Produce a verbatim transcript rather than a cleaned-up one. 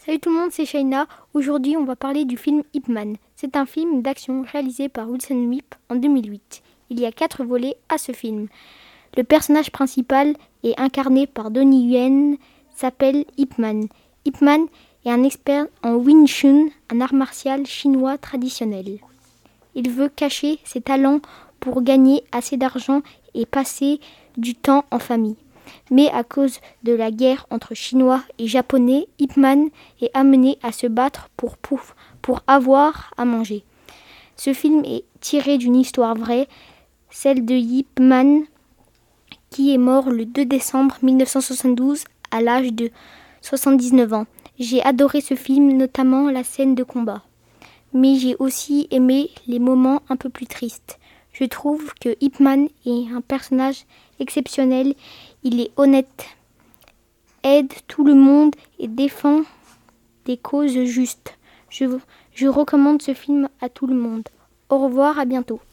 Salut tout le monde, c'est Shaina. Aujourd'hui, on va parler du film Ip Man. C'est un film d'action réalisé par Wilson Yip en deux mille huit. Il y a quatre volets à ce film. Le personnage principal est incarné par Donnie Yen, s'appelle Ip Man. Ip Man est un expert en Wing Chun, un art martial chinois traditionnel. Il veut cacher ses talents pour gagner assez d'argent et passer du temps en famille. Mais à cause de la guerre entre Chinois et Japonais, Ip Man est amené à se battre pour, pour, pour avoir à manger. Ce film est tiré d'une histoire vraie, celle de Ip Man, qui est mort le deux décembre mille neuf cent soixante-douze à l'âge de soixante-dix-neuf ans. J'ai adoré ce film, notamment la scène de combat. Mais j'ai aussi aimé les moments un peu plus tristes. Je trouve que Ip Man est un personnage exceptionnel. Il est honnête, aide tout le monde et défend des causes justes. Je, je recommande ce film à tout le monde. Au revoir, à bientôt.